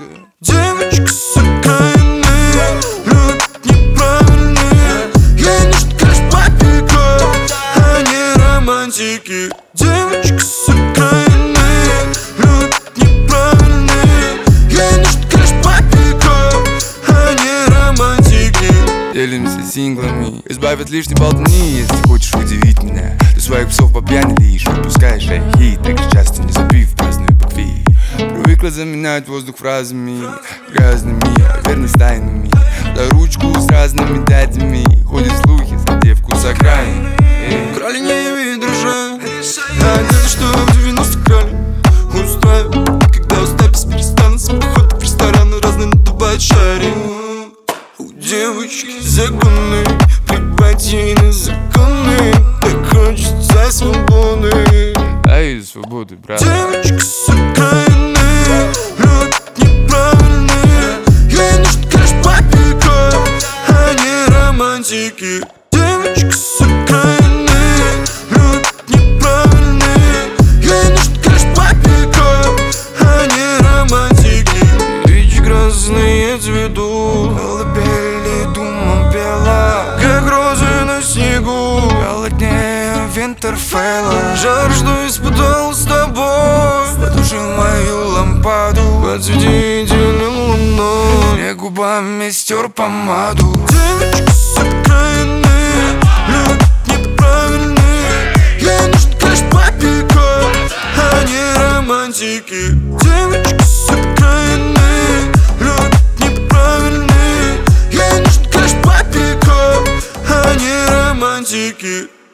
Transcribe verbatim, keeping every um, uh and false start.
Девочка с окраины любит неправильные. Ей нужен крэш папика, а не романтики. Девочка с окраины любит неправильные. Ей нужен крэш папика, а не романтики. Делимся синглами, избавят лишней болтни. Если хочешь удивить меня, ты своих псов по пьяни лишь выпускаешь ахи. Так часто не забив праздную букви. Привыкла заменять воздух фразами грязными, верность тайнами. За ручку с разными дядями ходят слухи за девку с окраины. Крали не вид дрожа, а где-то что в девяностых крали. Устраивает, когда устать без перестану. С похода в рестораны разные надувают шари. У девочки законы, плевать ей на законы. Так хочется свободы. А и свободы, брат. Девочка с окраины любит неправильные. Ей нужен крэш папика, а не романтики. Девочка с окраины любит неправильные. Ей нужен крэш папика, а не романтики. Речь грозные цветут, колыбели думом пела, как розы на снегу, холоднее Винтерфелла. Жар, что испытал с тобой, потуши мою лампаду, подсвети идеальным луной. Я губами стер помаду. Девочка с окраины любит неправильные. Ей нужен крэш папика, а не романтики. Девочка с окраины любит неправильные. Ей нужен крэш папика, а не романтики.